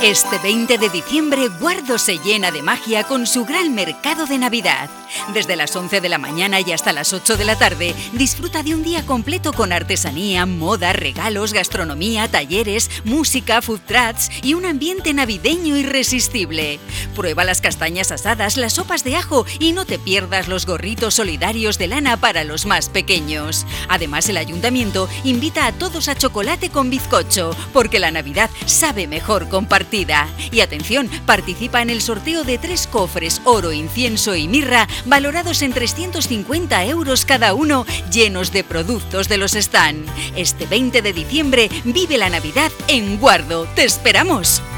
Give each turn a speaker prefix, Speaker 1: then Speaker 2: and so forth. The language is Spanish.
Speaker 1: Este 20 de diciembre, Guardo se llena de magia con su gran mercado de Navidad. Desde las 11 de la mañana y hasta las 8 de la tarde, disfruta de un día completo con artesanía, moda, regalos, gastronomía, talleres, música, food trucks y un ambiente navideño irresistible. Prueba las castañas asadas, las sopas de ajo y no te pierdas los gorritos solidarios de lana para los más pequeños. Además, el ayuntamiento invita a todos a chocolate con bizcocho, porque la Navidad sabe mejor compartida. Y atención, participa en el sorteo de 3 cofres oro, incienso y mirra valorados en 350 euros cada uno, llenos de productos de los stand. Este 20 de diciembre vive la Navidad en Guardo. ¡Te esperamos!